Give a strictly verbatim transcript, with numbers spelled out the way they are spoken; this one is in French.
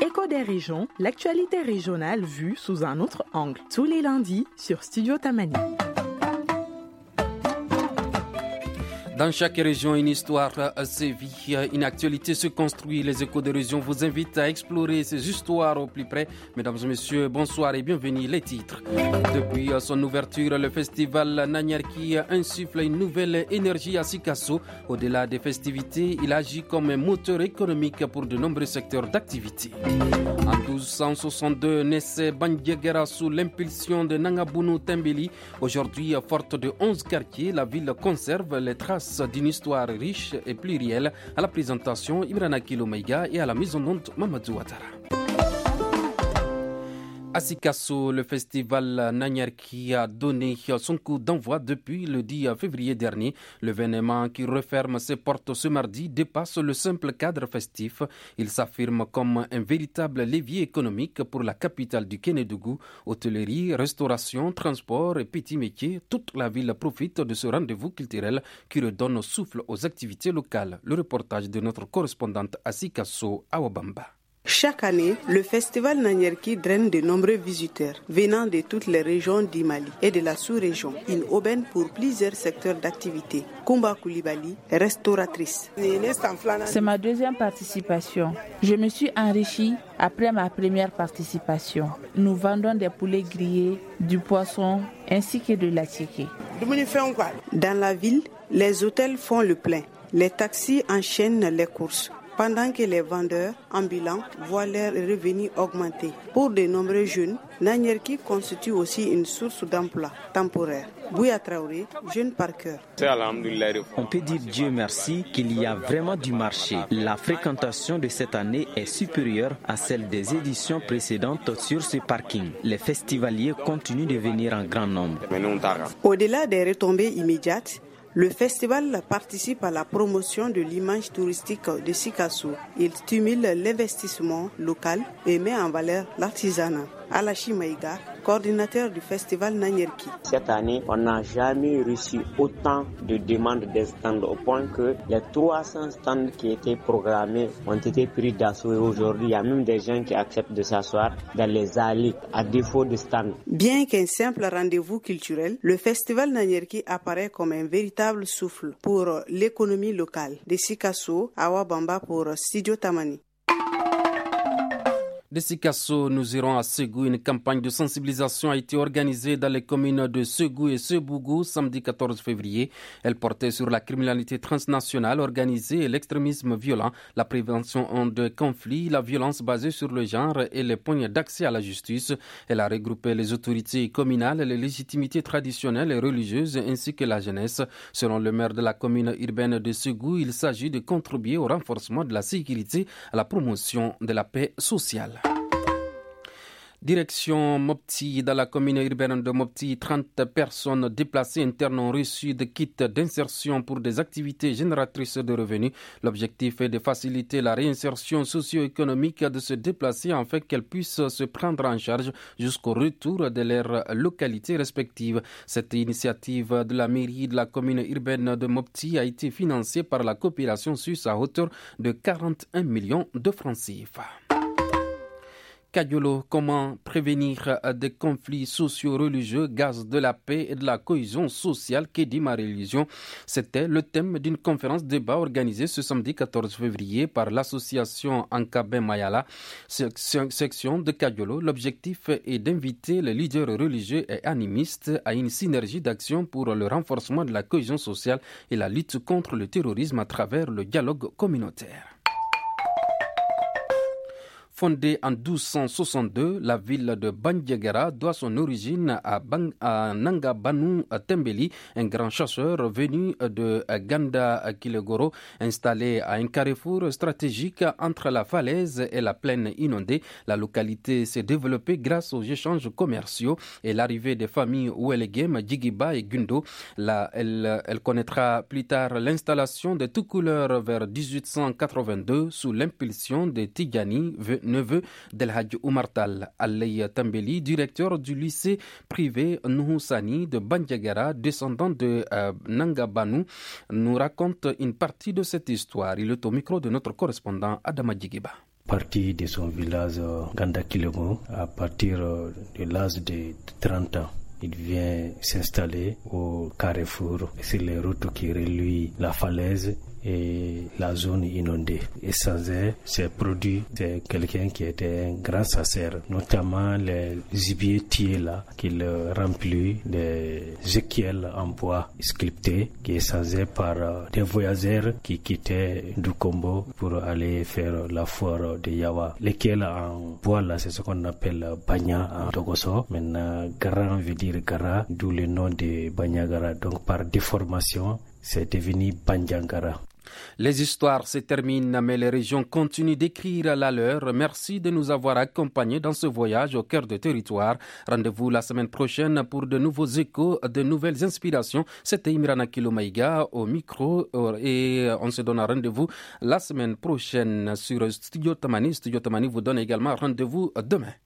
Écho des régions, l'actualité régionale vue sous un autre angle. Tous les lundis sur Studio Tamani. Dans chaque région, une histoire se vit, une actualité se construit. Les Échos de région vous invitent à explorer ces histoires au plus près. Mesdames et messieurs, bonsoir et bienvenue. Les titres. Depuis son ouverture, le festival Nanyarki insuffle une nouvelle énergie à Sikasso. Au-delà des festivités, il agit comme un moteur économique pour de nombreux secteurs d'activité. En douze cent soixante-deux, naissait Bandiagara sous l'impulsion de Nangabunu Tembeli. Aujourd'hui, forte de onze quartiers, la ville conserve les traces d'une histoire riche et plurielle. À la présentation, Imrana Kilomeiga et à la maison d'hôte Mamadou Ouattara. À Sikasso, le festival Nanyarki a donné son coup d'envoi depuis le dix février dernier. L'événement qui referme ses portes ce mardi dépasse le simple cadre festif. Il s'affirme comme un véritable levier économique pour la capitale du Kénédougou. Hôtellerie, restauration, transport et petits métiers, toute la ville profite de ce rendez-vous culturel qui redonne souffle aux activités locales. Le reportage de notre correspondante à Sikasso, Awabamba. Chaque année, le festival Nanyarki draine de nombreux visiteurs venant de toutes les régions du Mali et de la sous-région. Une aubaine pour plusieurs secteurs d'activité. Kumba Koulibaly, restauratrice. C'est ma deuxième participation. Je me suis enrichie après ma première participation. Nous vendons des poulets grillés, du poisson ainsi que de la ticket. Dans la ville, les hôtels font le plein. Les taxis enchaînent les courses, pendant que les vendeurs ambulants voient leurs revenus augmenter. Pour de nombreux jeunes, Nanyarki constitue aussi une source d'emploi temporaire. Bouya Traoré, jeune parqueur. On peut dire Dieu merci qu'il y a vraiment du marché. La fréquentation de cette année est supérieure à celle des éditions précédentes sur ce parking. Les festivaliers continuent de venir en grand nombre. Au-delà des retombées immédiates, le festival participe à la promotion de l'image touristique de Sikasso. Il stimule l'investissement local et met en valeur l'artisanat. Alachi Maïga, coordinateur du festival Nanyarki. Cette année, on n'a jamais reçu autant de demandes des stands au point que les trois cents stands qui étaient programmés ont été pris d'assaut. Et aujourd'hui, il y a même des gens qui acceptent de s'asseoir dans les allées à défaut de stands. Bien qu'un simple rendez-vous culturel, le festival Nanyarki apparaît comme un véritable souffle pour l'économie locale. De Sikasso, Awabamba pour Studio Tamani. De Sikasso, nous irons à Ségou. Une campagne de sensibilisation a été organisée dans les communes de Ségou et Sebougou samedi quatorze février. Elle portait sur la criminalité transnationale organisée et l'extrémisme violent, la prévention de conflits, la violence basée sur le genre et les points d'accès à la justice. Elle a regroupé les autorités communales, les légitimités traditionnelles et religieuses ainsi que la jeunesse. Selon le maire de la commune urbaine de Ségou, il s'agit de contribuer au renforcement de la sécurité, à la promotion de la paix sociale. Direction Mopti, dans la commune urbaine de Mopti, trente personnes déplacées internes ont reçu des kits d'insertion pour des activités génératrices de revenus. L'objectif est de faciliter la réinsertion socio-économique de se déplacer afin qu'elles puissent se prendre en charge jusqu'au retour de leurs localités respectives. Cette initiative de la mairie de la commune urbaine de Mopti a été financée par la coopération suisse à hauteur de quarante et un millions de francs C F A. Kadiolo, comment prévenir des conflits socio-religieux, gaz de la paix et de la cohésion sociale, qu'est dit ma religion. C'était le thème d'une conférence débat organisée ce samedi quatorze février par l'association Ankabe Mayala, section de Kadiolo. L'objectif est d'inviter les leaders religieux et animistes à une synergie d'action pour le renforcement de la cohésion sociale et la lutte contre le terrorisme à travers le dialogue communautaire. Fondée en douze cent soixante-deux, la ville de Bandiagara doit son origine à, Bang, à Nangabanu Tembeli, un grand chasseur venu de Ganda Kilegoro, installé à un carrefour stratégique entre la falaise et la plaine inondée. La localité s'est développée grâce aux échanges commerciaux et l'arrivée des familles Ouelegem, Djigiba et Gundo. Là, elle, elle connaîtra plus tard l'installation de toutes couleurs vers dix-huit cent quatre-vingt-deux sous l'impulsion de Tidjani, neveu d'El Hadj Oumar Tal. Aley Tambeli, directeur du lycée privé Nuhusani de Bandiagara, descendant de euh, Nangabanu, nous raconte une partie de cette histoire. Il est au micro de notre correspondant Adama Djigiba. parti de son village Gandakilemo à partir de l'âge de trente ans. Il vient s'installer au carrefour sur les routes qui relient la falaise et la zone inondée. Et Sanzé s'est produit, c'est quelqu'un qui était un grand sacer, notamment les gibiers tiers là, qu'il remplit des équelles en bois sculptés, qui est Sanzé par des voyageurs qui quittaient Dukombo pour aller faire la foire de Yawa. L'équelle en bois là, c'est ce qu'on appelle Banya en Togoso. Maintenant, Gara veut dire Gara, d'où le nom de Banyagara. Donc par déformation, c'est devenu Banjangara. Les histoires se terminent, mais les régions continuent d'écrire la leur. Merci de nous avoir accompagnés dans ce voyage au cœur du territoire. Rendez-vous la semaine prochaine pour de nouveaux échos, de nouvelles inspirations. C'était Imrana Kilomaïga au micro et on se donne rendez-vous la semaine prochaine sur Studio Tamani. Studio Tamani vous donne également rendez-vous demain.